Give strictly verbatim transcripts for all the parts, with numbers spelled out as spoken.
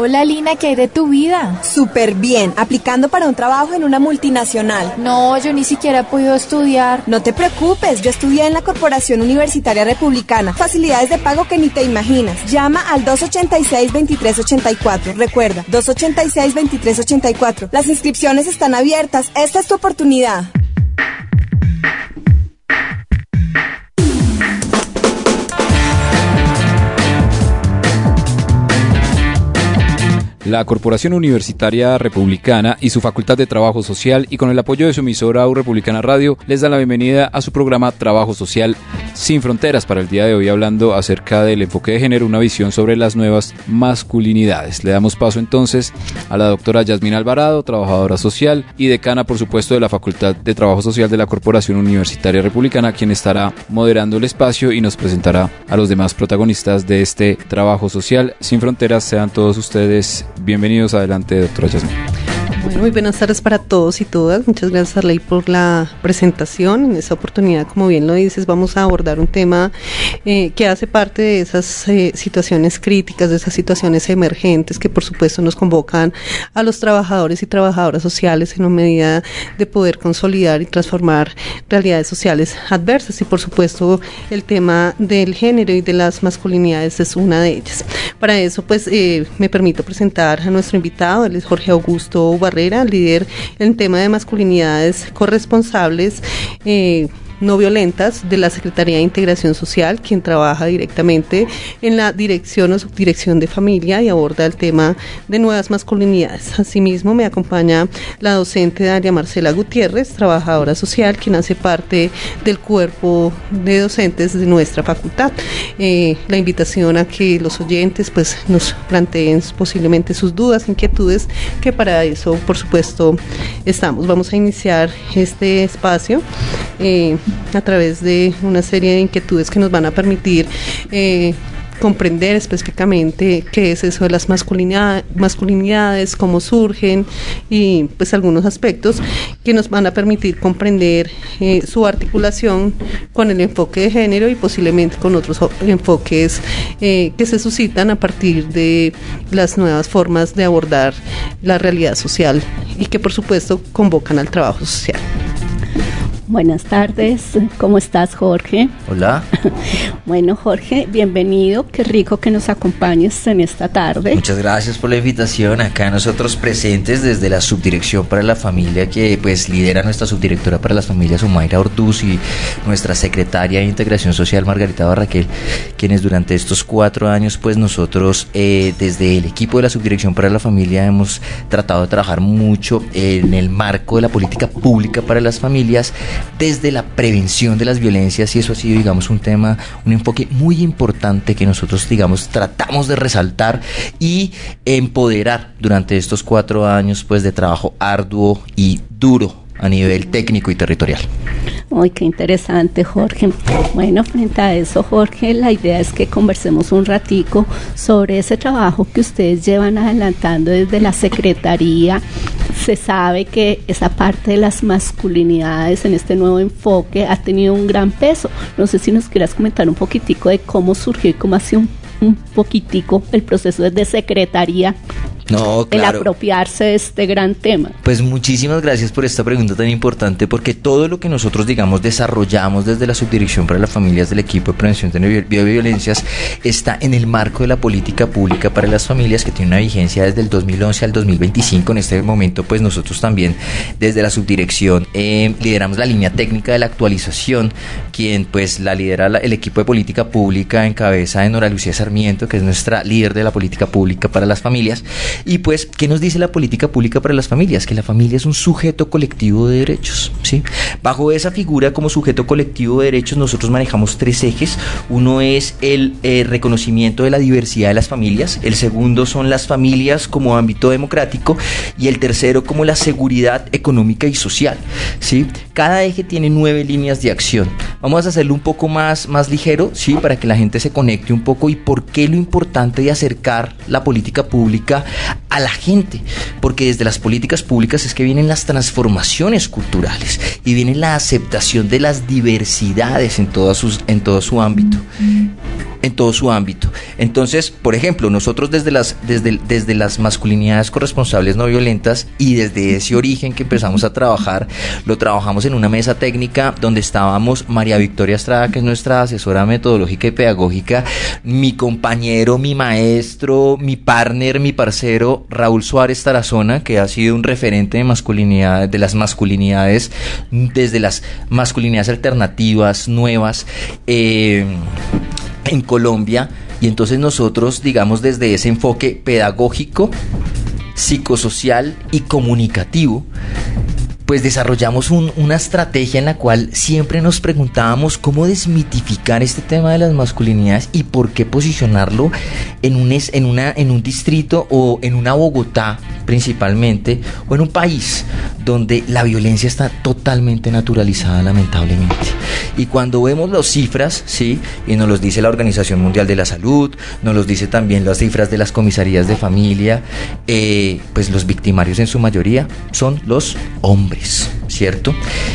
Hola Lina, ¿qué hay de tu vida? Súper bien, aplicando para un trabajo en una multinacional. No, yo ni siquiera he podido estudiar. No te preocupes, yo estudié en la Corporación Universitaria Republicana. Facilidades de pago que ni te imaginas. Llama al dos ochenta y seis, veintitrés ochenta y cuatro. Recuerda, dos ochenta y seis, veintitrés ochenta y cuatro. Las inscripciones están abiertas. Esta es tu oportunidad. La Corporación Universitaria Republicana y su Facultad de Trabajo Social, y con el apoyo de su emisora U Republicana Radio, les da la bienvenida a su programa Trabajo Social Sin Fronteras, para el día de hoy hablando acerca del enfoque de género, una visión sobre las nuevas masculinidades. Le damos paso entonces a la doctora Yasmina Alvarado, trabajadora social y decana, por supuesto, de la Facultad de Trabajo Social de la Corporación Universitaria Republicana, quien estará moderando el espacio y nos presentará a los demás protagonistas de este Trabajo Social Sin Fronteras. Sean todos ustedes bienvenidos. Adelante, doctora Yasmín. Bueno, muy buenas tardes para todos y todas. Muchas gracias, Arley, por la presentación. En esta oportunidad, como bien lo dices, vamos a abordar un tema eh, que hace parte de esas eh, situaciones críticas, de esas situaciones emergentes que por supuesto nos convocan a los trabajadores y trabajadoras sociales en una medida de poder consolidar y transformar realidades sociales adversas, y por supuesto el tema del género y de las masculinidades es una de ellas. Para eso pues eh, me permito presentar a nuestro invitado. Él es Jorge Augusto Barrera, líder en tema de masculinidades corresponsables eh, no violentas de la Secretaría de Integración Social, quien trabaja directamente en la dirección o subdirección de familia y aborda el tema de nuevas masculinidades. Asimismo, me acompaña la docente Daria Marcela Gutiérrez, trabajadora social, quien hace parte del cuerpo de docentes de nuestra facultad. Eh, la invitación a que los oyentes pues nos planteen posiblemente sus dudas, inquietudes, que para eso, por supuesto, estamos. Vamos a iniciar este espacio eh, a través de una serie de inquietudes que nos van a permitir eh, comprender específicamente qué es eso de las masculinidad, masculinidades, cómo surgen y pues algunos aspectos que nos van a permitir comprender eh, su articulación con el enfoque de género y posiblemente con otros enfoques eh, que se suscitan a partir de las nuevas formas de abordar la realidad social y que por supuesto convocan al trabajo social. Buenas tardes, ¿cómo estás, Jorge? Hola. Bueno, Jorge, bienvenido, qué rico que nos acompañes en esta tarde. Muchas gracias por la invitación. Acá nosotros presentes desde la Subdirección para la Familia, que pues lidera nuestra subdirectora para las familias, Omaira Ortuz, y nuestra secretaria de Integración Social, Margarita Barraquel, quienes durante estos cuatro años pues nosotros eh, desde el equipo de la Subdirección para la Familia hemos tratado de trabajar mucho en el marco de la política pública para las familias, desde la prevención de las violencias, y eso ha sido, digamos, un tema, un enfoque muy importante que nosotros, digamos, tratamos de resaltar y empoderar durante estos cuatro años, pues, de trabajo arduo y duro a nivel técnico y territorial. Uy, qué interesante, Jorge. Bueno, frente a eso, Jorge, la idea es que conversemos un ratico sobre ese trabajo que ustedes llevan adelantando desde la Secretaría. Se sabe que esa parte de las masculinidades en este nuevo enfoque ha tenido un gran peso. No sé si nos quieras comentar un poquitico de cómo surgió y cómo ha sido un, un poquitico el proceso desde Secretaría. No, claro. El apropiarse de este gran tema. Pues muchísimas gracias por esta pregunta tan importante, porque todo lo que nosotros, digamos, desarrollamos desde la Subdirección para las Familias del equipo de prevención de bioviolencias está en el marco de la política pública para las familias, que tiene una vigencia desde el dos mil once al dos mil veinticinco. En este momento, pues nosotros también desde la subdirección eh, lideramos la línea técnica de la actualización, quien pues la lidera la, el equipo de política pública en cabeza de Nora Lucía Sarmiento, que es nuestra líder de la política pública para las familias. Y pues, ¿qué nos dice la política pública para las familias? Que la familia es un sujeto colectivo de derechos, ¿sí? Bajo esa figura como sujeto colectivo de derechos, nosotros manejamos tres ejes. Uno es el eh, reconocimiento de la diversidad de las familias, el segundo son las familias como ámbito democrático, y el tercero como la seguridad económica y social, ¿sí? Cada eje tiene nueve líneas de acción. Vamos a hacerlo un poco más, más ligero, ¿sí? Para que la gente se conecte un poco, y por qué lo importante de acercar la política pública a la gente, porque desde las políticas públicas es que vienen las transformaciones culturales y viene la aceptación de las diversidades en todas sus, en todo su ámbito. En todo su ámbito. Entonces, por ejemplo, nosotros desde las, desde, desde las masculinidades corresponsables no violentas y desde ese origen que empezamos a trabajar, lo trabajamos en una mesa técnica donde estábamos María Victoria Estrada, que es nuestra asesora metodológica y pedagógica, mi compañero, mi maestro, mi partner, mi parcero, Raúl Suárez Tarazona, que ha sido un referente de masculinidad, de las masculinidades, desde las masculinidades alternativas, nuevas, eh, en Colombia. Y entonces nosotros, digamos, desde ese enfoque pedagógico, psicosocial y comunicativo, pues desarrollamos un, una estrategia en la cual siempre nos preguntábamos cómo desmitificar este tema de las masculinidades y por qué posicionarlo en un, en una, en un distrito o en una Bogotá principalmente, o en un país donde la violencia está totalmente naturalizada, lamentablemente. Y cuando vemos las cifras, sí, y nos los dice la Organización Mundial de la Salud, nos los dice también las cifras de las comisarías de familia, eh, pues los victimarios en su mayoría son los hombres, ¿cierto?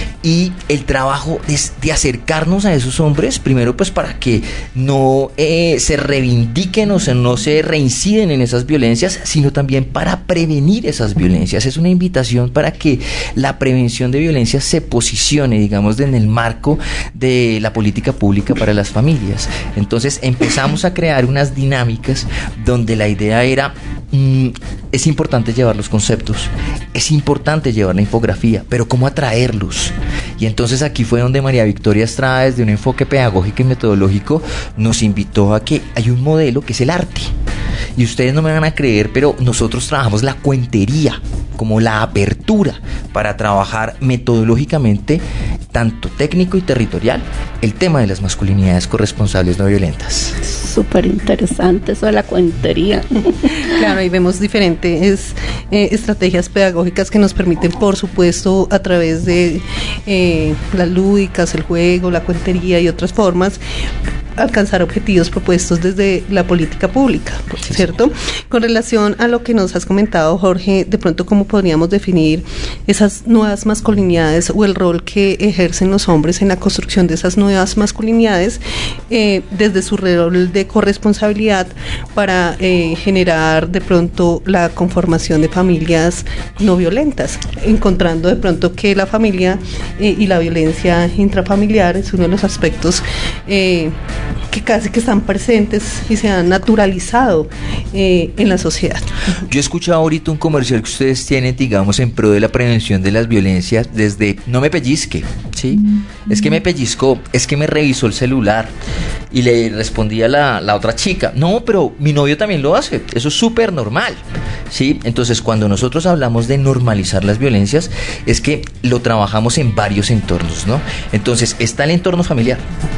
Y el trabajo de, de acercarnos a esos hombres, primero pues para que no eh, se reivindiquen o se, no se reinciden en esas violencias, sino también para prevenir esas violencias. Es una invitación para que la prevención de violencias se posicione, digamos, en el marco de la política pública para las familias. Entonces empezamos a crear unas dinámicas donde la idea era, mmm, es importante llevar los conceptos, es importante llevar la infografía, pero ¿cómo atraerlos? Y entonces aquí fue donde María Victoria Estrada, desde un enfoque pedagógico y metodológico, nos invitó a que hay un modelo que es el arte. Y ustedes no me van a creer, pero nosotros trabajamos la cuentería como la apertura para trabajar metodológicamente, tanto técnico y territorial, el tema de las masculinidades corresponsables no violentas. Súper interesante eso de la cuentería. Claro, ahí vemos diferentes eh, estrategias pedagógicas que nos permiten, por supuesto, a través de eh, las lúdicas, el juego, la cuentería y otras formas, alcanzar objetivos propuestos desde la política pública, ¿cierto? Con relación a lo que nos has comentado, Jorge, de pronto, ¿cómo podríamos definir esas nuevas masculinidades o el rol que ejercen los hombres en la construcción de esas nuevas masculinidades eh, desde su rol de corresponsabilidad para eh, generar de pronto la conformación de familias no violentas, encontrando de pronto que la familia eh, y la violencia intrafamiliar es uno de los aspectos eh, que casi que están presentes y se han naturalizado eh, en la sociedad. Yo he escuchado ahorita un comercial que ustedes tienen, digamos, en pro de la prevención de las violencias, desde no me pellizque, ¿sí? Mm-hmm. Es que me pellizcó, es que me revisó el celular, y le respondía la, la otra chica, no, pero mi novio también lo hace, eso es súper normal, ¿sí? Entonces, cuando nosotros hablamos de normalizar las violencias, es que lo trabajamos en varios entornos, ¿no? Entonces, está el entorno familiar.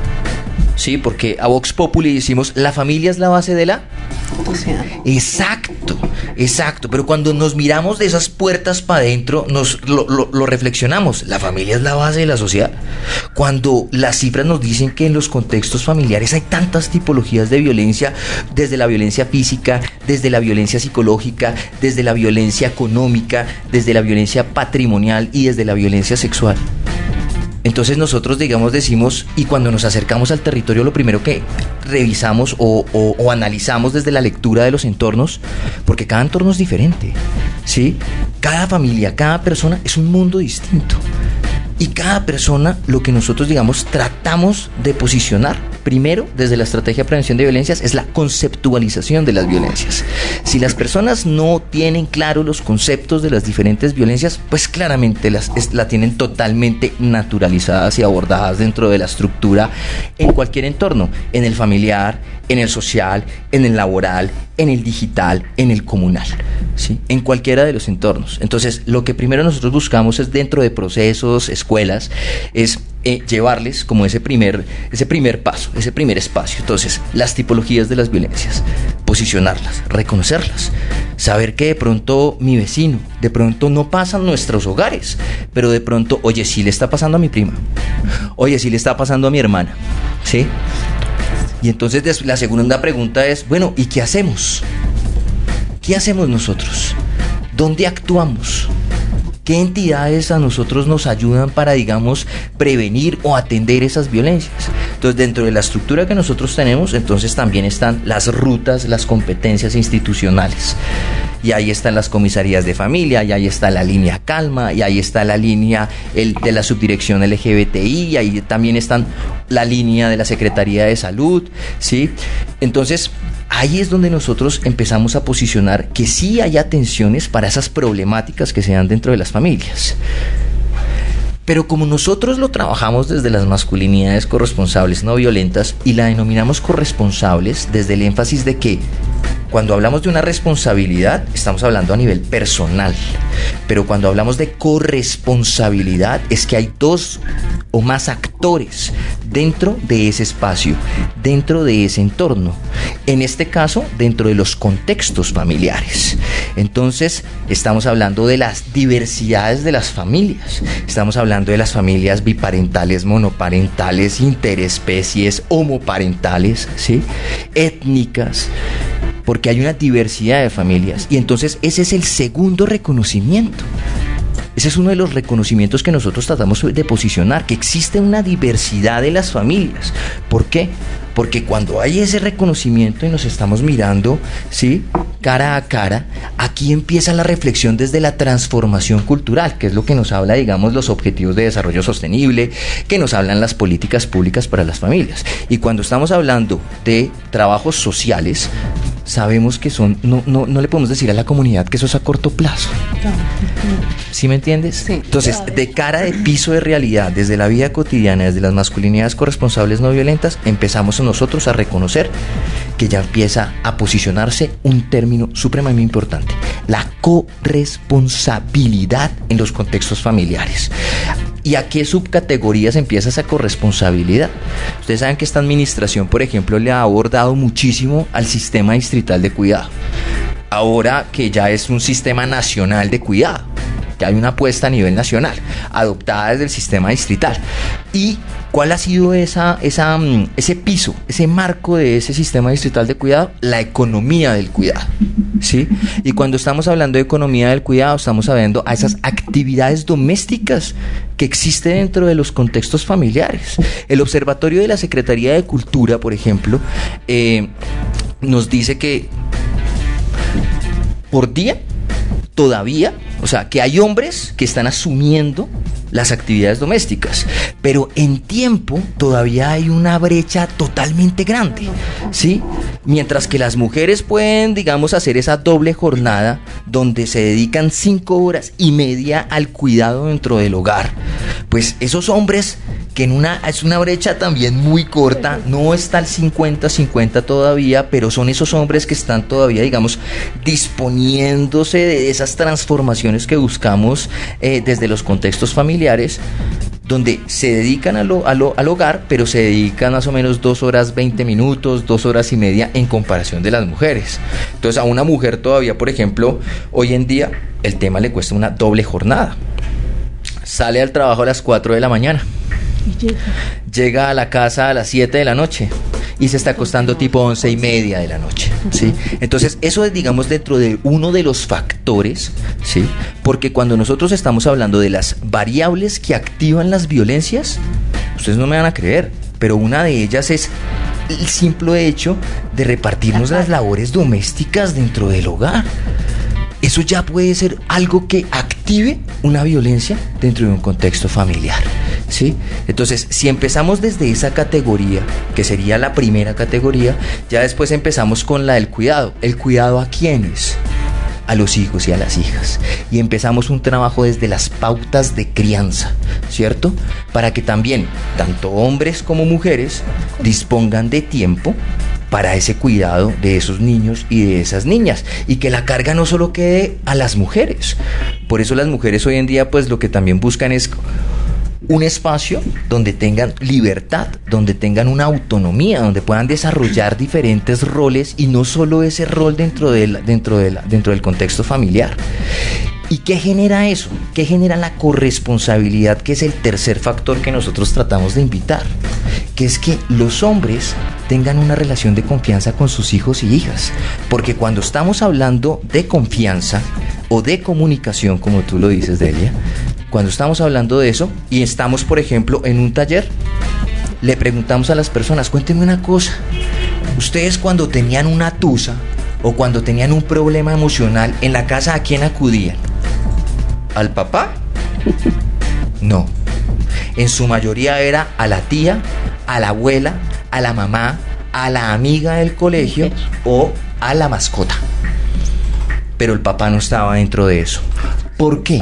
Sí, porque a Vox Populi decimos, la familia es la base de la sociedad. Exacto, exacto. Pero cuando nos miramos de esas puertas para adentro, nos lo, lo, lo reflexionamos. La familia es la base de la sociedad. Cuando las cifras nos dicen que en los contextos familiares hay tantas tipologías de violencia, desde la violencia física, desde la violencia psicológica, desde la violencia económica, desde la violencia patrimonial y desde la violencia sexual. Entonces nosotros, digamos, decimos, y cuando nos acercamos al territorio, lo primero que revisamos o, o, o analizamos desde la lectura de los entornos, porque cada entorno es diferente, ¿sí? Cada familia, cada persona es un mundo distinto. Y cada persona, lo que nosotros, digamos, tratamos de posicionar, primero, desde la estrategia de prevención de violencias, es la conceptualización de las violencias. Si las personas no tienen claro los conceptos de las diferentes violencias, pues claramente las es, la tienen totalmente naturalizadas y abordadas dentro de la estructura en cualquier entorno, en el familiar, en el social, en el laboral, en el digital, en el comunal, ¿sí? En cualquiera de los entornos. Entonces, lo que primero nosotros buscamos es, dentro de procesos, escuelas, es eh, llevarles como ese primer, ese primer paso, ese primer espacio. Entonces, las tipologías de las violencias, posicionarlas, reconocerlas, saber que de pronto mi vecino, de pronto no pasa en nuestros hogares, pero de pronto, oye, sí le está pasando a mi prima, oye, sí le está pasando a mi hermana, ¿sí? Y entonces la segunda pregunta es, bueno, ¿y qué hacemos? ¿qué hacemos nosotros? ¿Dónde actuamos? ¿Qué entidades a nosotros nos ayudan para, digamos, prevenir o atender esas violencias? Entonces, dentro de la estructura que nosotros tenemos, entonces también están las rutas, las competencias institucionales. Y ahí están las comisarías de familia, y ahí está la línea Calma, y ahí está la línea el, de la subdirección L G B T I, y ahí también están la línea de la Secretaría de Salud, ¿sí? Entonces, ahí es donde nosotros empezamos a posicionar que sí hay atenciones para esas problemáticas que se dan dentro de las familias. Pero como nosotros lo trabajamos desde las masculinidades corresponsables no violentas y la denominamos corresponsables desde el énfasis de que cuando hablamos de una responsabilidad estamos hablando a nivel personal, pero cuando hablamos de corresponsabilidad es que hay dos o más actores dentro de ese espacio, dentro de ese entorno, en este caso dentro de los contextos familiares. Entonces estamos hablando de las diversidades de las familias, estamos hablando de las familias biparentales, monoparentales, interespecies, homoparentales, ¿sí? Étnicas, porque hay una diversidad de familias, y entonces ese es el segundo reconocimiento. Ese es uno de los reconocimientos que nosotros tratamos de posicionar, que existe una diversidad de las familias. ¿Por qué? Porque cuando hay ese reconocimiento y nos estamos mirando, ¿sí?, cara a cara, aquí empieza la reflexión desde la transformación cultural, que es lo que nos habla, digamos, los objetivos de desarrollo sostenible, que nos hablan las políticas públicas para las familias. Y cuando estamos hablando de trabajos sociales, sabemos que son, no, no, no le podemos decir a la comunidad que eso es a corto plazo. ¿Sí me entiendes? Sí. Entonces, de cara de piso de realidad, desde la vida cotidiana, desde las masculinidades corresponsables no violentas, empezamos nosotros a reconocer que ya empieza a posicionarse un término supremamente importante: la corresponsabilidad en los contextos familiares. ¿Y a qué subcategorías empieza esa corresponsabilidad? Ustedes saben que esta administración, por ejemplo, le ha abordado muchísimo al sistema distrital de cuidado. Ahora que ya es un sistema nacional de cuidado, que hay una apuesta a nivel nacional, adoptada desde el sistema distrital. ¿Y cuál ha sido esa, esa, ese piso, ese marco de ese sistema distrital de cuidado? La economía del cuidado, ¿sí? Y cuando estamos hablando de economía del cuidado, estamos hablando a esas actividades domésticas que existen dentro de los contextos familiares. El Observatorio de la Secretaría de Cultura, por ejemplo, eh, nos dice que por día, todavía, o sea, que hay hombres que están asumiendo las actividades domésticas, pero en tiempo todavía hay una brecha totalmente grande, ¿sí? Mientras que las mujeres pueden, digamos, hacer esa doble jornada donde se dedican cinco horas y media al cuidado dentro del hogar, pues esos hombres, que en una es una brecha también muy corta, no está el cincuenta cincuenta todavía, pero son esos hombres que están todavía, digamos, disponiéndose de esas transformaciones que buscamos eh, desde los contextos familiares, donde se dedican a lo, a lo, al hogar, pero se dedican más o menos dos horas veinte minutos, dos horas y media en comparación de las mujeres. Entonces, a una mujer todavía, por ejemplo, hoy en día el tema le cuesta una doble jornada. Sale al trabajo a las cuatro de la mañana. Llega. llega a la casa a las siete de la noche y se está acostando tipo once y media de la noche, ¿sí? Entonces eso es, digamos, dentro de uno de los factores, ¿sí? Porque cuando nosotros estamos hablando de las variables que activan las violencias, ustedes no me van a creer, pero una de ellas es el simple hecho de repartirnos las labores domésticas dentro del hogar. Eso ya puede ser algo que active una violencia dentro de un contexto familiar, ¿sí? Entonces, si empezamos desde esa categoría, que sería la primera categoría, ya después empezamos con la del cuidado. ¿El cuidado a quiénes? A los hijos y a las hijas. Y empezamos un trabajo desde las pautas de crianza, ¿cierto? Para que también, tanto hombres como mujeres, dispongan de tiempo para ese cuidado de esos niños y de esas niñas, y que la carga no solo quede a las mujeres. Por eso las mujeres hoy en día, pues lo que también buscan es un espacio donde tengan libertad, donde tengan una autonomía, donde puedan desarrollar diferentes roles y no solo ese rol dentro del, dentro del, dentro del contexto familiar. ¿Y qué genera eso? ¿Qué genera la corresponsabilidad, que es el tercer factor que nosotros tratamos de invitar? Que es que los hombres tengan una relación de confianza con sus hijos y hijas. Porque cuando estamos hablando de confianza o de comunicación, como tú lo dices, Delia, cuando estamos hablando de eso y estamos, por ejemplo, en un taller, le preguntamos a las personas, cuéntenme una cosa, ustedes cuando tenían una tusa o cuando tenían un problema emocional en la casa, ¿a quién acudían? ¿Al papá? No. En su mayoría era a la tía, a la abuela, a la mamá, a la amiga del colegio o a la mascota. Pero el papá no estaba dentro de eso. ¿Por qué?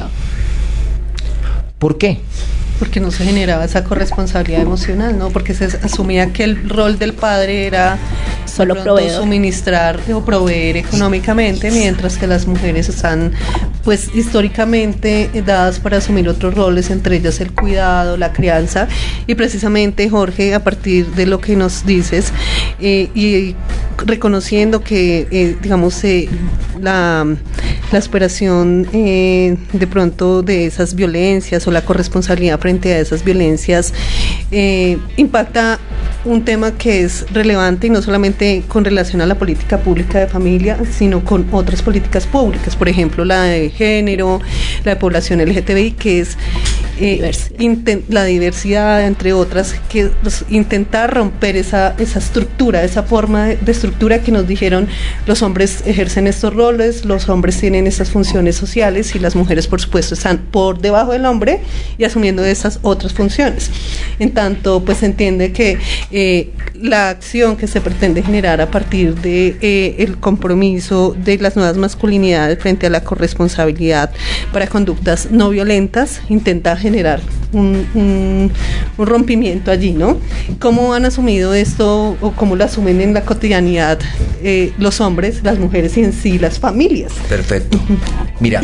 ¿Por qué? Porque no se generaba esa corresponsabilidad emocional, ¿no? Porque se asumía que el rol del padre era solo proveer, suministrar o proveer económicamente, mientras que las mujeres están, pues, históricamente dadas para asumir otros roles, entre ellas el cuidado, la crianza. Y precisamente, Jorge, a partir de lo que nos dices eh, y reconociendo que, eh, digamos, eh, la, la superación eh, de pronto de esas violencias o la corresponsabilidad frente a esas violencias eh, impacta un tema que es relevante y no solamente con relación a la política pública de familia, sino con otras políticas públicas, por ejemplo la de género, la de población L G T B I, que es eh, diversidad. Inten- la diversidad, entre otras, que pues, intentar romper esa, esa estructura, esa forma de, de estructura que nos dijeron los hombres ejercen estos roles, los hombres tienen estas funciones sociales y las mujeres, por supuesto, están por debajo del hombre y asumiendo esas otras funciones. En tanto, pues se entiende que eh, la acción que se pretende generar a partir de eh, el compromiso de las nuevas masculinidades frente a la corresponsabilidad para conductas no violentas intenta generar un, un, un rompimiento allí, ¿no? ¿Cómo han asumido esto o cómo lo asumen en la cotidianidad eh, los hombres, las mujeres y en sí las familias? Perfecto. Mira,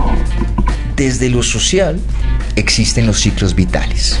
desde lo social existen los ciclos vitales.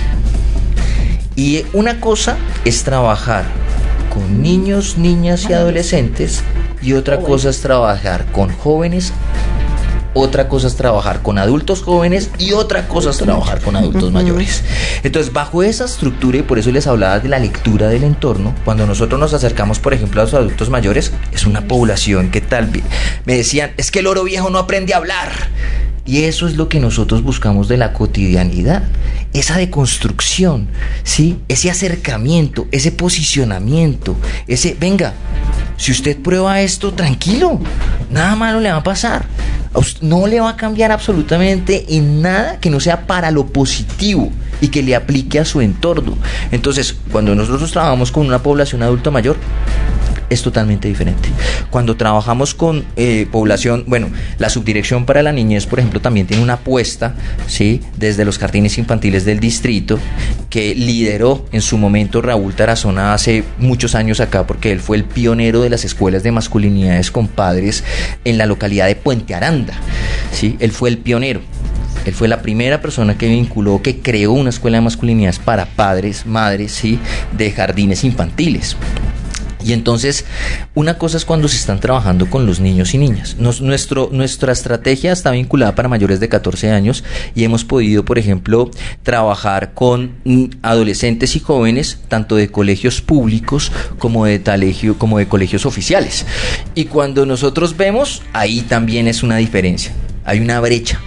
Y una cosa es trabajar con niños, niñas y adolescentes, y otra cosa es trabajar con jóvenes, otra cosa es trabajar con adultos jóvenes y otra cosa es trabajar con adultos mayores. Entonces, bajo esa estructura, y por eso les hablaba de la lectura del entorno, cuando nosotros nos acercamos, por ejemplo, a los adultos mayores, es una población que tal vez me decían, es que el oro viejo no aprende a hablar. Y eso es lo que nosotros buscamos de la cotidianidad, esa deconstrucción, ¿sí? Ese acercamiento, ese posicionamiento, ese, venga, si usted prueba esto, tranquilo, nada malo le va a pasar. A usted no le va a cambiar absolutamente en nada que no sea para lo positivo y que le aplique a su entorno. Entonces, cuando nosotros trabajamos con una población adulta mayor, es totalmente diferente. Cuando trabajamos con eh, población, bueno, la Subdirección para la Niñez, por ejemplo, también tiene una apuesta, ¿sí?, desde los jardines infantiles del distrito, que lideró en su momento Raúl Tarazona hace muchos años acá, porque él fue el pionero de las escuelas de masculinidades con padres en la localidad de Puente Aranda, ¿sí? Él fue el pionero. Él fue la primera persona que vinculó, que creó una escuela de masculinidades para padres, madres, ¿sí?, de jardines infantiles. Y entonces, una cosa es cuando se están trabajando con los niños y niñas. Nos, nuestro, nuestra estrategia está vinculada para mayores de catorce años y hemos podido, por ejemplo, trabajar con adolescentes y jóvenes, tanto de colegios públicos como de, talegio, como de colegios oficiales. Y cuando nosotros vemos, ahí también es una diferencia, hay una brecha.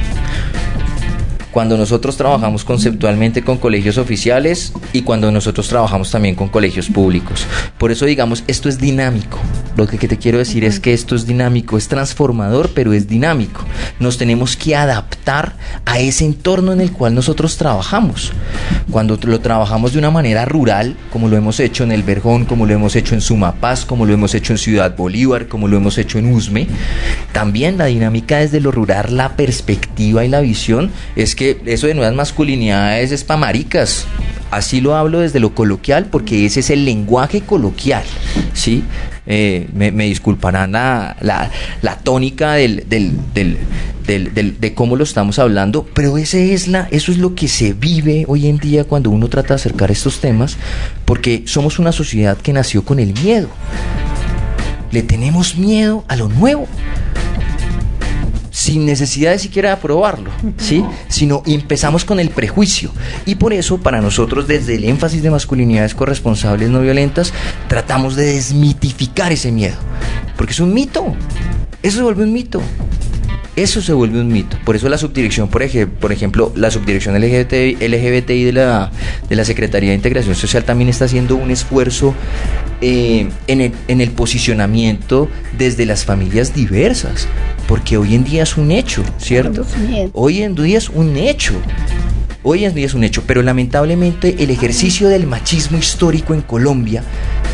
Cuando nosotros trabajamos conceptualmente con colegios oficiales y cuando nosotros trabajamos también con colegios públicos. Por eso, digamos, esto es dinámico. Lo que te quiero decir es que esto es dinámico, es transformador, pero es dinámico. Nos tenemos que adaptar a ese entorno en el cual nosotros trabajamos. Cuando lo trabajamos de una manera rural, como lo hemos hecho en El Verjón, como lo hemos hecho en Sumapaz, como lo hemos hecho en Ciudad Bolívar, como lo hemos hecho en Usme, también la dinámica desde lo rural, la perspectiva y la visión es que que eso de nuevas masculinidades es pa' maricas. Así lo hablo desde lo coloquial porque ese es el lenguaje coloquial, ¿sí? Eh, me, me disculparán la, la, la tónica del, del, del, del, del, de cómo lo estamos hablando, pero ese es la, eso es lo que se vive hoy en día cuando uno trata de acercar estos temas, porque somos una sociedad que nació con el miedo. Le tenemos miedo a lo nuevo. sin necesidad de siquiera aprobarlo, ¿sí? Sino empezamos con el prejuicio. Y por eso, para nosotros, desde el énfasis de masculinidades corresponsables no violentas, tratamos de desmitificar ese miedo. Porque es un mito. Eso se vuelve un mito. Eso se vuelve un mito. Por eso la subdirección, por, ej- por ejemplo, la subdirección L G B T I, L G B T I de la, de la Secretaría de Integración Social también está haciendo un esfuerzo eh, en, el, en el posicionamiento desde las familias diversas. Porque hoy en día es un hecho, ¿cierto? Hoy en día es un hecho. Hoy en día es un hecho. Pero lamentablemente el ejercicio del machismo histórico en Colombia,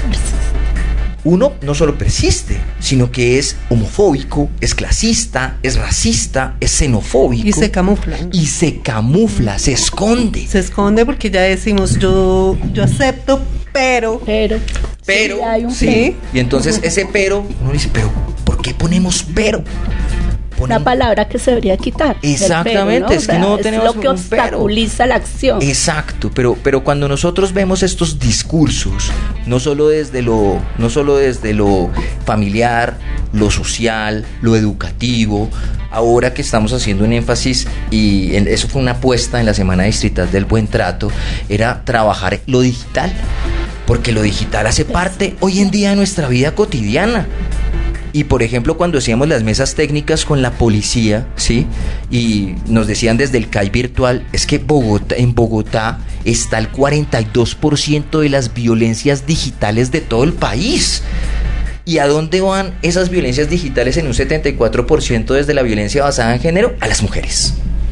uno, no solo persiste, sino que es homofóbico, es clasista, es racista, es xenofóbico. Y se camufla. Y se camufla, se esconde. Se esconde porque ya decimos, yo, yo acepto, pero... Pero... Pero, sí, hay un sí. pero. Y entonces ese pero, uno dice, pero, ¿por qué ponemos pero? Una palabra que se debería quitar. Exactamente, pero, ¿no? es que no es tenemos lo que un pero. obstaculiza la acción. Exacto, pero, pero cuando nosotros vemos estos discursos, no solo desde lo, no solo desde lo familiar, lo social, lo educativo, ahora que estamos haciendo un énfasis, y en, eso fue una apuesta en la Semana Distrital del Buen Trato, era trabajar lo digital, porque lo digital hace parte hoy en día de nuestra vida cotidiana. Y por ejemplo, cuando hacíamos las mesas técnicas con la policía, ¿sí? Y nos decían desde el C A I virtual, es que Bogotá, en Bogotá está el cuarenta y dos por ciento de las violencias digitales de todo el país. ¿Y a dónde van esas violencias digitales en un setenta y cuatro por ciento desde la violencia basada en género? A las mujeres.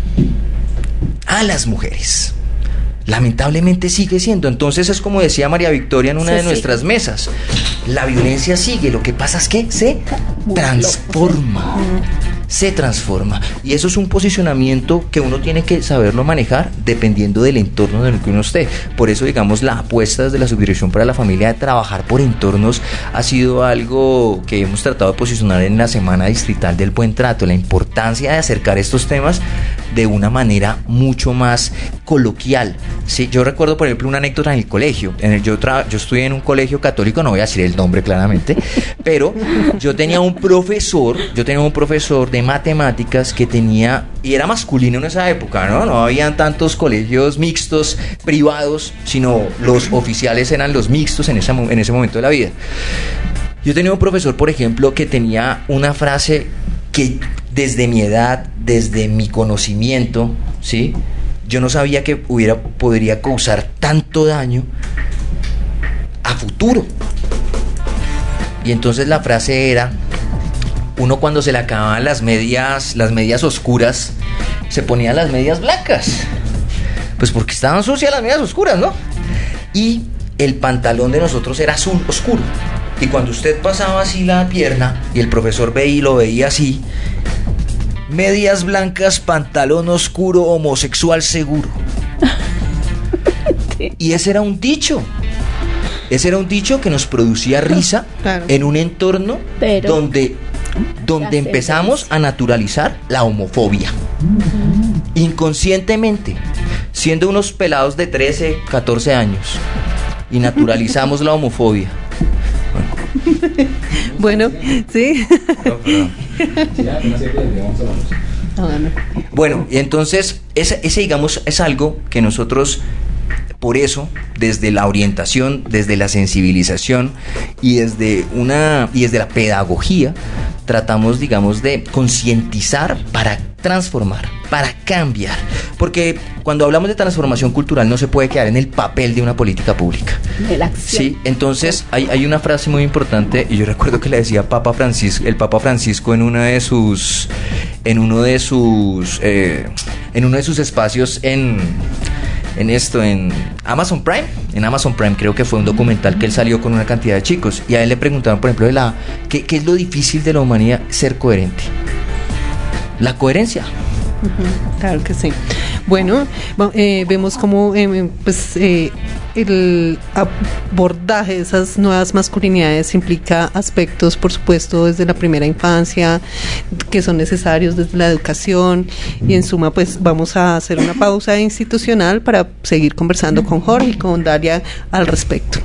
A las mujeres. Lamentablemente sigue siendo. Entonces es como decía María Victoria en una Se de nuestras sigue. mesas, la violencia sigue, lo que pasa es que se transforma, se transforma, y eso es un posicionamiento que uno tiene que saberlo manejar dependiendo del entorno en el que uno esté. Por eso, digamos, la apuesta desde la Subdirección para la Familia de trabajar por entornos ha sido algo que hemos tratado de posicionar en la Semana Distrital del Buen Trato, la importancia de acercar estos temas de una manera mucho más coloquial. Sí, yo recuerdo, por ejemplo, una anécdota en el colegio. En el, yo, tra- yo estudié en un colegio católico, no voy a decir el nombre claramente, pero yo tenía un profesor, yo tenía un profesor de matemáticas que tenía, y era masculino en esa época, ¿no? No habían tantos colegios mixtos privados, sino los oficiales eran los mixtos en ese, en ese momento de la vida. Yo tenía un profesor, por ejemplo, que tenía una frase que desde mi edad, desde mi conocimiento, ¿sí?, yo no sabía que hubiera, podría causar tanto daño a futuro. Y entonces la frase era, uno cuando se le acababan las medias, las medias oscuras, se ponía las medias blancas. Pues porque estaban sucias las medias oscuras, ¿no? Y el pantalón de nosotros era azul oscuro. Y cuando usted pasaba así la pierna y el profesor veía y lo veía así, medias blancas, pantalón oscuro, homosexual seguro. Y ese era un dicho. Ese era un dicho que nos producía risa, claro, en un entorno Pero, donde, donde empezamos a naturalizar la homofobia. Uh-huh. Inconscientemente, siendo unos pelados de trece, catorce años, y naturalizamos la homofobia. Bueno, sí. No, perdón. Bueno, y entonces ese, ese digamos es algo que nosotros, por eso, desde la orientación, desde la sensibilización y desde una y desde la pedagogía, tratamos, digamos, de concientizar para transformar, para cambiar, porque cuando hablamos de transformación cultural no se puede quedar en el papel de una política pública. De la acción. Sí, entonces hay, hay una frase muy importante, y yo recuerdo que le decía Papa Francisco, el Papa Francisco en una de sus, en uno de sus, eh, en uno de sus espacios en en esto, en Amazon Prime, en Amazon Prime creo que fue un documental que él salió con una cantidad de chicos, y a él le preguntaron, por ejemplo, de la ¿qué, qué es lo difícil de la humanidad? Ser coherente. La coherencia. Uh-huh, claro que sí. Bueno, eh, vemos cómo eh, pues, eh, el abordaje de esas nuevas masculinidades implica aspectos, por supuesto, desde la primera infancia, que son necesarios desde la educación, y en suma, pues vamos a hacer una pausa institucional para seguir conversando con Jorge y con Dalia al respecto.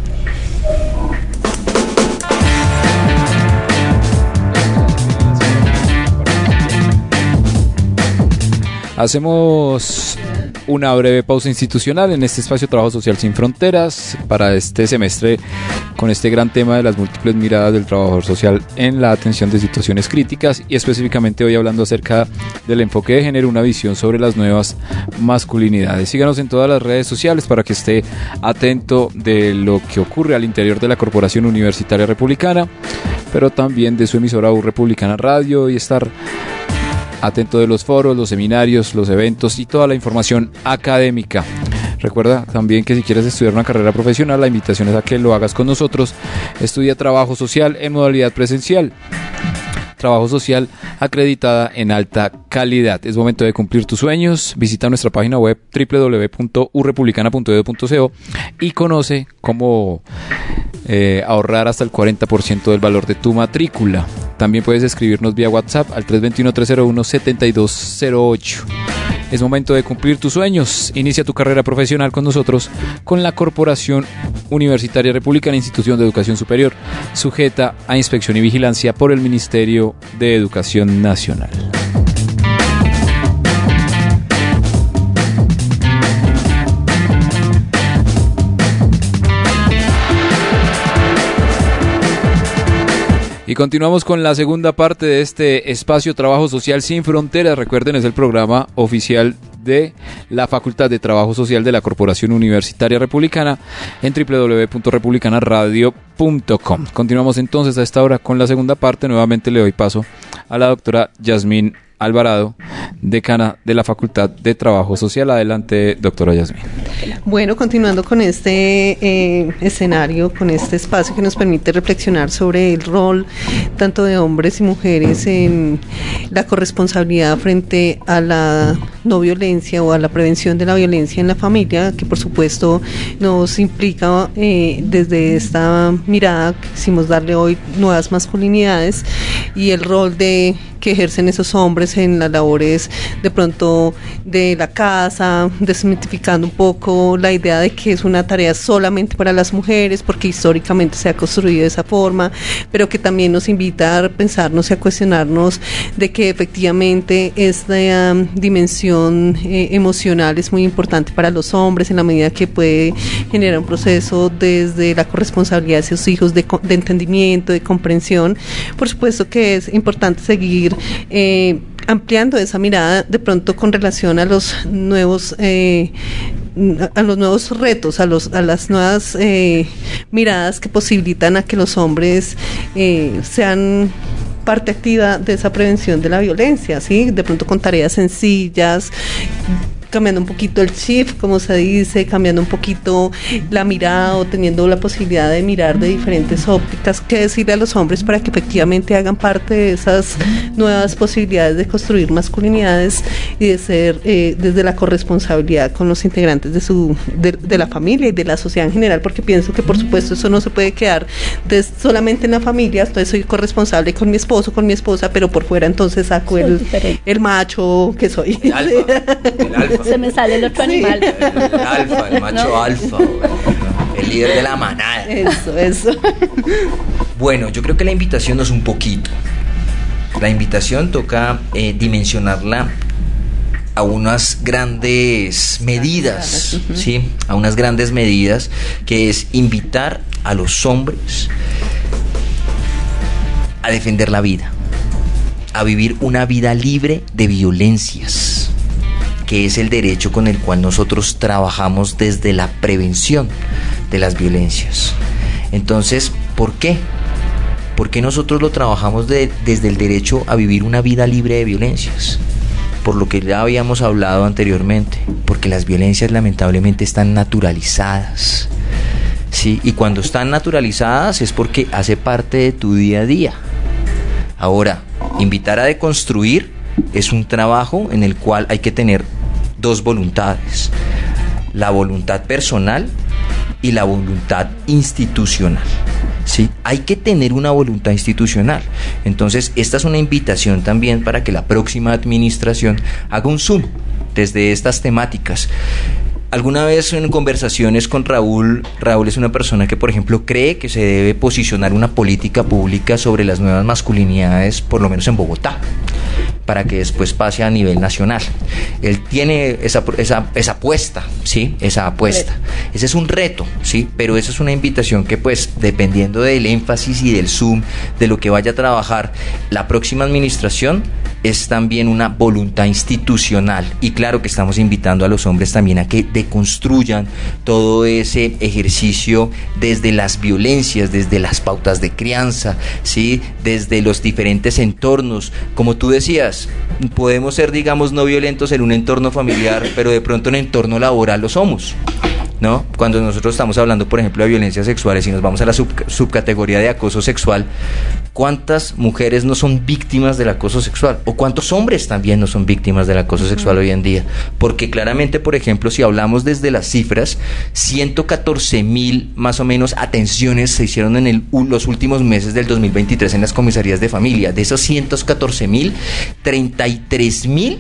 Hacemos una breve pausa institucional en este espacio Trabajo Social Sin Fronteras para este semestre con este gran tema de las múltiples miradas del trabajador social en la atención de situaciones críticas y específicamente hoy hablando acerca del enfoque de género, una visión sobre las nuevas masculinidades. Síganos en todas las redes sociales para que esté atento de lo que ocurre al interior de la Corporación Universitaria Republicana, pero también de su emisora U Republicana Radio y estar atento de los foros, los seminarios, los eventos y toda la información académica. Recuerda también que si quieres estudiar una carrera profesional, la invitación es a que lo hagas con nosotros. Estudia trabajo social en modalidad presencial. Trabajo social acreditada en alta calidad. Es momento de cumplir tus sueños. Visita nuestra página web doble u doble u doble u punto u republicana punto e d u punto co y conoce cómo eh, ahorrar hasta el cuarenta por ciento del valor de tu matrícula. También puedes escribirnos vía WhatsApp al tres dos uno, tres cero uno, siete dos cero ocho. Es momento de cumplir tus sueños. Inicia tu carrera profesional con nosotros, con la Corporación Universitaria Republicana, institución de educación superior, sujeta a inspección y vigilancia por el Ministerio de Educación Nacional. Y continuamos con la segunda parte de este espacio Trabajo Social Sin Fronteras. Recuerden, es el programa oficial de la Facultad de Trabajo Social de la Corporación Universitaria Republicana en doble u doble u doble u punto republicana radio punto com. Continuamos entonces a esta hora con la segunda parte. Nuevamente le doy paso a la doctora Yasmín Alvarado, decana de la Facultad de Trabajo Social. Adelante, doctora Yasmín. Bueno, continuando con este eh, escenario, con este espacio que nos permite reflexionar sobre el rol tanto de hombres y mujeres en la corresponsabilidad frente a la no violencia o a la prevención de la violencia en la familia, que por supuesto nos implica eh, desde esta mirada que quisimos darle hoy nuevas masculinidades y el rol de que ejercen esos hombres en las labores de pronto de la casa, desmitificando un poco la idea de que es una tarea solamente para las mujeres, porque históricamente se ha construido de esa forma, pero que también nos invita a pensarnos y a cuestionarnos de que efectivamente esta um, dimensión eh, emocional es muy importante para los hombres en la medida que puede generar un proceso desde la corresponsabilidad de sus hijos de, de entendimiento, de comprensión. Por supuesto que es importante seguir Eh, ampliando esa mirada de pronto con relación a los nuevos eh, a los nuevos retos, a los a las nuevas eh, miradas que posibilitan a que los hombres eh, sean parte activa de esa prevención de la violencia, ¿sí? De pronto con tareas sencillas, cambiando un poquito el shift, como se dice, cambiando un poquito la mirada o teniendo la posibilidad de mirar de diferentes ópticas, qué decirle a los hombres para que efectivamente hagan parte de esas nuevas posibilidades de construir masculinidades y de ser eh, desde la corresponsabilidad con los integrantes de su de, de la familia y de la sociedad en general, porque pienso que por supuesto eso no se puede quedar de, solamente en la familia. Entonces soy corresponsable con mi esposo, con mi esposa, pero por fuera entonces saco el, el macho que soy. El alfa, el alfa. Se me sale el otro Sí. animal. El alfa, el macho no. alfa, el líder de la manada. Eso, eso. Bueno, yo creo que la invitación no es un poquito. La invitación toca eh, dimensionarla a unas grandes medidas, uh-huh. ¿sí? A unas grandes medidas, que es invitar a los hombres a defender la vida, a vivir una vida libre de violencias, que es el derecho con el cual nosotros trabajamos desde la prevención de las violencias. Entonces, ¿por qué? ¿Por qué nosotros lo trabajamos de, desde el derecho a vivir una vida libre de violencias? Por lo que ya habíamos hablado anteriormente, porque las violencias lamentablemente están naturalizadas, ¿sí? Y cuando están naturalizadas es porque hace parte de tu día a día. Ahora, invitar a deconstruir es un trabajo en el cual hay que tener dos voluntades: la voluntad personal y la voluntad institucional, ¿sí? Hay que tener una voluntad institucional. Entonces, esta es una invitación también para que la próxima administración haga un zoom desde estas temáticas. alguna vez en conversaciones con Raúl, Raúl es una persona que, por ejemplo, cree que se debe posicionar una política pública sobre las nuevas masculinidades, por lo menos en Bogotá, para que después pase a nivel nacional. Él tiene esa, esa, esa apuesta, ¿sí? Esa apuesta. Ese es un reto, ¿sí? Pero esa es una invitación que, pues, dependiendo del énfasis y del zoom de lo que vaya a trabajar la próxima administración, es también una voluntad institucional. Y claro que estamos invitando a los hombres también a que deconstruyan todo ese ejercicio desde las violencias, desde las pautas de crianza, ¿sí? Desde los diferentes entornos. Como tú decías, podemos ser, digamos, no violentos en un entorno familiar, pero de pronto en un entorno laboral lo somos, ¿no? Cuando nosotros estamos hablando, por ejemplo, de violencias sexuales y nos vamos a la sub, subcategoría de acoso sexual, ¿cuántas mujeres no son víctimas del acoso sexual? ¿O cuántos hombres también no son víctimas del acoso sexual hoy en día? Porque claramente, por ejemplo, si hablamos desde las cifras, ciento catorce mil más o menos atenciones se hicieron en el, los últimos meses del dos mil veintitrés en las comisarías de familia. De esos ciento catorce mil, treinta y tres mil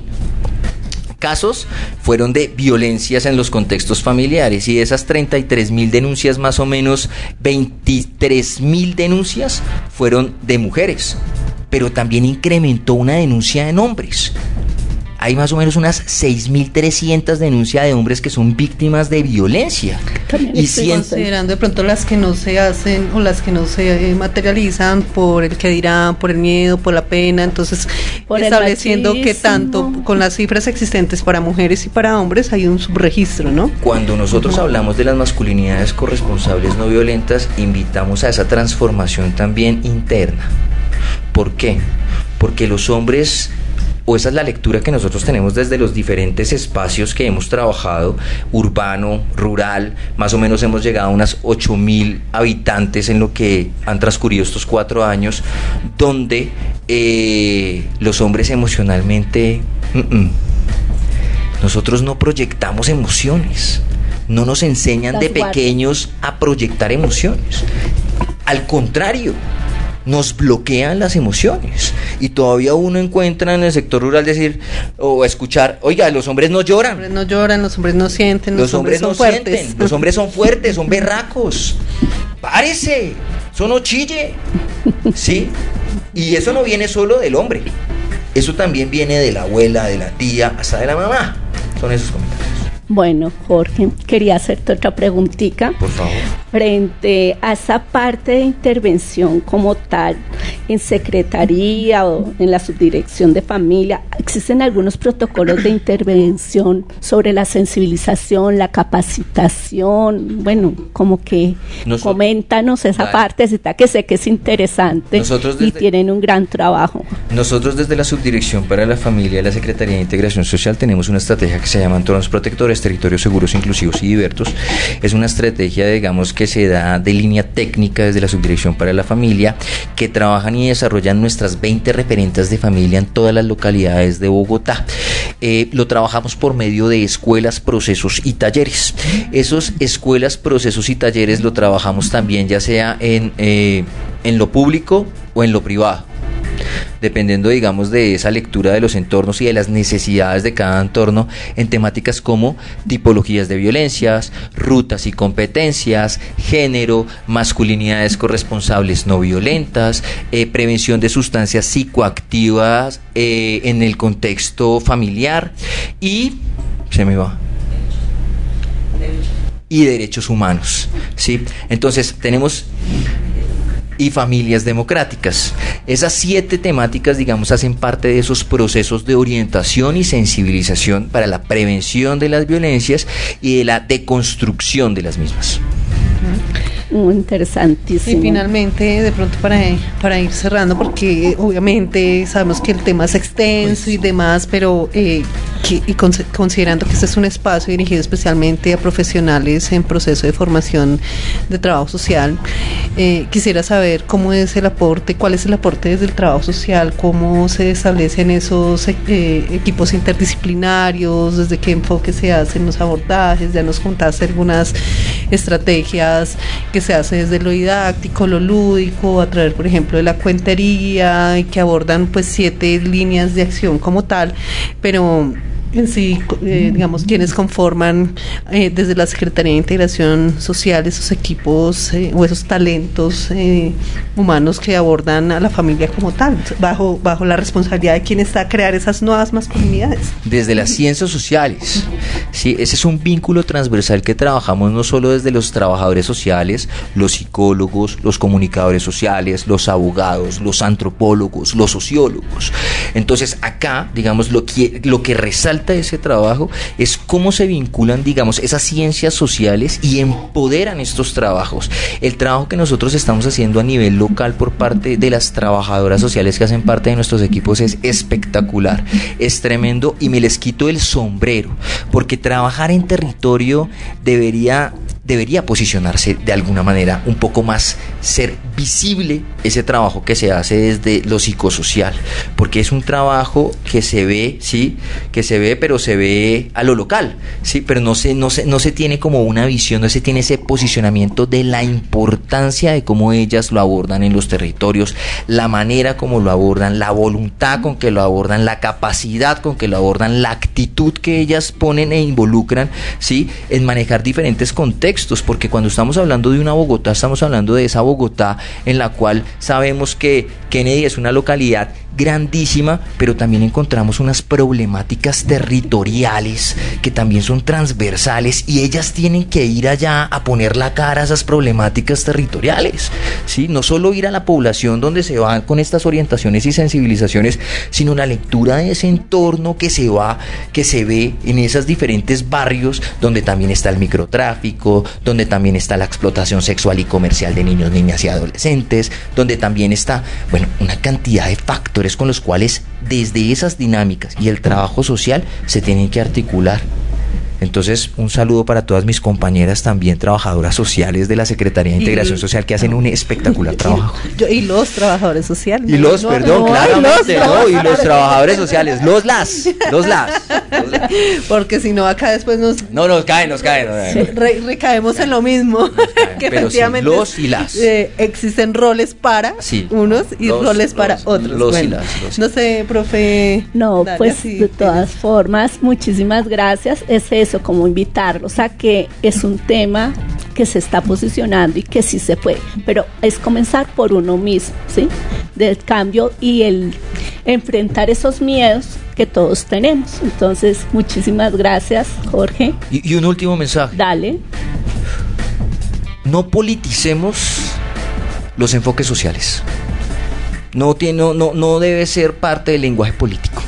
casos fueron de violencias en los contextos familiares, y de esas treinta y tres mil denuncias, más o menos veintitrés mil denuncias fueron de mujeres, pero también incrementó una denuncia en hombres. Hay más o menos unas seis mil trescientas denuncias de hombres que son víctimas de violencia. Y considerando de pronto las que no se hacen o las que no se materializan por el que dirán, por el miedo, por la pena, entonces por estableciendo que tanto con las cifras existentes para mujeres y para hombres hay un subregistro, ¿no? Cuando nosotros uh-huh. hablamos de las masculinidades corresponsables no violentas, invitamos a esa transformación también interna. ¿Por qué? Porque los hombres, o esa es la lectura que nosotros tenemos desde los diferentes espacios que hemos trabajado, urbano, rural, más o menos hemos llegado a unas ocho mil habitantes en lo que han transcurrido estos cuatro años, donde eh, los hombres emocionalmente, mm-mm, nosotros no proyectamos emociones, no nos enseñan de pequeños a proyectar emociones, al contrario, nos bloquean las emociones, y todavía uno encuentra en el sector rural decir o escuchar, oiga, los hombres no lloran, los hombres no lloran, los hombres no sienten, los, los hombres, hombres no son sienten, fuertes. Los hombres son fuertes, son berracos, párese, eso no chille, ¿sí? Y eso no viene solo del hombre, eso también viene de la abuela, de la tía, hasta de la mamá. Son esos comentarios. Bueno, Jorge, quería hacerte otra preguntita. Por favor. Frente a esa parte de intervención como tal, en secretaría o en la subdirección de familia, ¿existen algunos protocolos de intervención sobre la sensibilización, la capacitación? Bueno, como que Nosotros, coméntanos esa vale. partecita que sé que es interesante desde, y tienen un gran trabajo. Nosotros desde la Subdirección para la Familia y la Secretaría de Integración Social tenemos una estrategia que se llama Entornos Protectores, Territorios Seguros, Inclusivos y Diversos. Es una estrategia, digamos, que se da de línea técnica desde la Subdirección para la Familia, que trabajan y desarrollan nuestras veinte referentes de familia en todas las localidades de Bogotá. Eh, lo trabajamos por medio de escuelas, procesos y talleres. Esos escuelas, procesos y talleres lo trabajamos también ya sea en, eh, en lo público o en lo privado, dependiendo, digamos, de esa lectura de los entornos y de las necesidades de cada entorno, en temáticas como tipologías de violencias, rutas y competencias, género, masculinidades corresponsables no violentas, eh, prevención de sustancias psicoactivas eh, en el contexto familiar y se me va y derechos humanos, ¿sí? Entonces tenemos y familias democráticas. Esas siete temáticas, digamos, hacen parte de esos procesos de orientación y sensibilización para la prevención de las violencias y de la deconstrucción de las mismas. Muy interesantísimo. Y finalmente, de pronto para, para ir cerrando, porque obviamente sabemos que el tema es extenso y demás, pero eh, que, y con, considerando que este es un espacio dirigido especialmente a profesionales en proceso de formación de trabajo social, eh, quisiera saber cómo es el aporte, cuál es el aporte desde el trabajo social, cómo se establecen esos eh, equipos interdisciplinarios, desde qué enfoque se hacen los abordajes. Ya nos contaste algunas estrategias que se hace desde lo didáctico, lo lúdico, a través, por ejemplo, de la cuentería, y que abordan pues siete líneas de acción como tal, pero en sí, eh, digamos, quienes conforman eh, desde la Secretaría de Integración Social esos equipos eh, o esos talentos eh, humanos que abordan a la familia como tal, bajo, bajo la responsabilidad de quien está a crear esas nuevas masculinidades. Desde las ciencias sociales, sí, ese es un vínculo transversal que trabajamos no solo desde los trabajadores sociales, los psicólogos, los comunicadores sociales, los abogados, los antropólogos, los sociólogos. Entonces acá, digamos, lo que, lo que resalta ese trabajo es cómo se vinculan, digamos, esas ciencias sociales y empoderan estos trabajos. El trabajo que nosotros estamos haciendo a nivel local por parte de las trabajadoras sociales que hacen parte de nuestros equipos es espectacular, es tremendo y me les quito el sombrero, porque trabajar en territorio debería debería posicionarse de alguna manera un poco más, ser visible ese trabajo que se hace desde lo psicosocial, porque es un trabajo que se ve, sí, que se ve, pero se ve a lo local, sí, pero no se, no se, no se tiene como una visión, no se tiene ese posicionamiento de la importancia de cómo ellas lo abordan en los territorios, la manera como lo abordan, la voluntad con que lo abordan, la capacidad con que lo abordan, la actitud que ellas ponen e involucran, sí, en manejar diferentes contextos, porque cuando estamos hablando de una Bogotá, estamos hablando de esa Bogotá en la cual sabemos que Kennedy es una localidad grandísima, pero también encontramos unas problemáticas territoriales que también son transversales y ellas tienen que ir allá a poner la cara a esas problemáticas territoriales, ¿sí? No solo ir a la población donde se van con estas orientaciones y sensibilizaciones, sino la lectura de ese entorno que se va, que se ve en esos diferentes barrios donde también está el microtráfico, donde también está la explotación sexual y comercial de niños, niñas y adolescentes, donde también está, bueno, una cantidad de factores con los cuales desde esas dinámicas y el trabajo social se tienen que articular. Entonces, un saludo para todas mis compañeras también trabajadoras sociales de la Secretaría de Integración y, Social que hacen un espectacular trabajo. Y, y los trabajadores sociales. Y los, no, perdón, no, claramente, no, no, y los trabajadores sociales, los las, los las. Los las. Porque si no, acá después nos... No, nos caen, nos caen. No, sí, re, recaemos en lo mismo. Caen, que efectivamente sí, los y las. Eh, existen roles para sí, unos y los, roles para los, otros. Los bueno, y las. Los no sé, profe. No, Dalia, pues sí, de todas tienes. formas, muchísimas gracias. Es eso, como invitarlos a que es un tema que se está posicionando y que sí se puede, pero es comenzar por uno mismo, ¿sí? Del cambio y el enfrentar esos miedos que todos tenemos. Entonces, muchísimas gracias, Jorge. Y, y un último mensaje. Dale. No politicemos los enfoques sociales. No, tiene, no, no, no debe ser parte del lenguaje político.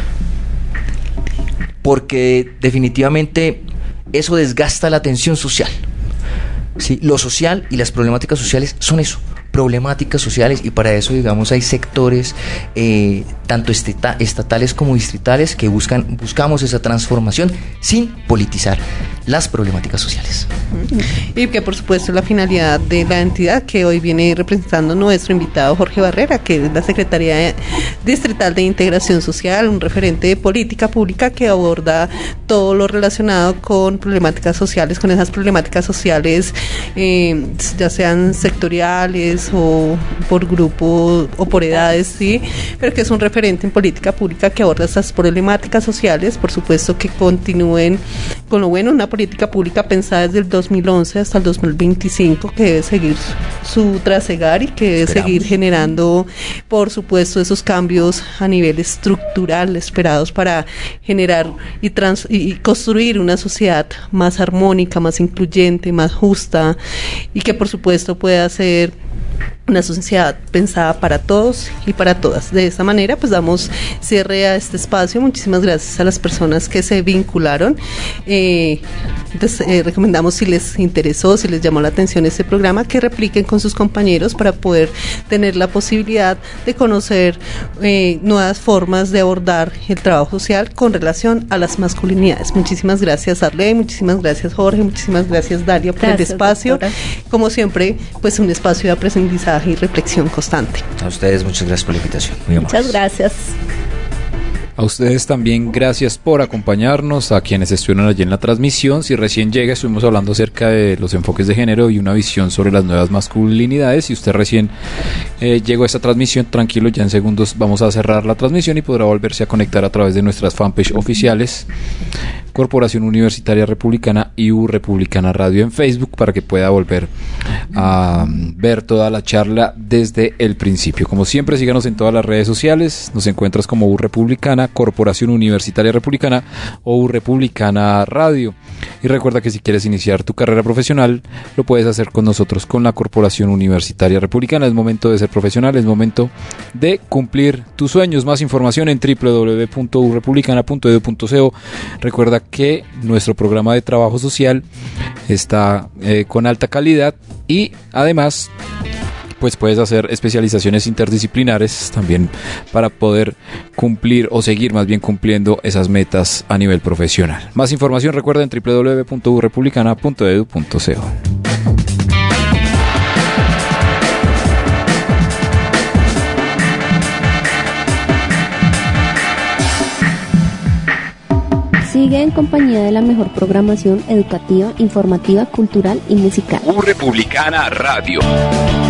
Porque definitivamente eso desgasta la atención social. ¿Sí? Lo social y las problemáticas sociales son eso, problemáticas sociales, y para eso, digamos, hay sectores eh, tanto esteta, estatales como distritales que buscan buscamos esa transformación sin politizar las problemáticas sociales. Y que por supuesto la finalidad de la entidad que hoy viene representando nuestro invitado Jorge Barrera, que es la Secretaría Distrital de Integración Social, un referente de política pública que aborda todo lo relacionado con problemáticas sociales, con esas problemáticas sociales eh, ya sean sectoriales o por grupo o por edades, sí, pero que es un referente en política pública que aborda esas problemáticas sociales, por supuesto que continúen con lo bueno, una política pública pensada desde el dos mil once hasta el dos mil veinticinco que debe seguir su trasegar y que debe Esperamos. seguir generando, por supuesto, esos cambios a nivel estructural esperados para generar y, trans, y construir una sociedad más armónica, más incluyente, más justa y que por supuesto pueda ser una sociedad pensada para todos y para todas. De esta manera, pues damos cierre a este espacio. Muchísimas gracias a las personas que se vincularon. Eh, entonces, eh, recomendamos, si les interesó, si les llamó la atención este programa, que repliquen con sus compañeros para poder tener la posibilidad de conocer eh, nuevas formas de abordar el trabajo social con relación a las masculinidades. Muchísimas gracias, Arley, muchísimas gracias, Jorge, muchísimas gracias, Dalia, por gracias, el espacio. Doctora. Como siempre, pues un espacio de aprendizaje y reflexión constante. A ustedes muchas gracias por la invitación. Muy muchas gracias. A ustedes también gracias por acompañarnos, a quienes estuvieron allí en la transmisión. Si recién llega, estuvimos hablando acerca de los enfoques de género y una visión sobre las nuevas masculinidades. Si usted recién eh, llegó a esta transmisión, tranquilo, ya en segundos vamos a cerrar la transmisión y podrá volverse a conectar a través de nuestras fanpage oficiales, Corporación Universitaria Republicana y U Republicana Radio en Facebook, para que pueda volver a ver toda la charla desde el principio. Como siempre, síganos en todas las redes sociales, nos encuentras como U Republicana, Corporación Universitaria Republicana o U Republicana Radio. Y recuerda que si quieres iniciar tu carrera profesional, lo puedes hacer con nosotros, con la Corporación Universitaria Republicana. Es momento de ser profesional, es momento de cumplir tus sueños. Más información en w w w punto u republicana punto e d u punto c o. Recuerda que nuestro programa de trabajo social está eh, con alta calidad y además pues puedes hacer especializaciones interdisciplinares también para poder cumplir o seguir más bien cumpliendo esas metas a nivel profesional. Más información recuerda en w w w punto u republicana punto e d u punto c o. Sigue en compañía de la mejor programación educativa, informativa, cultural y musical. U Republicana Radio.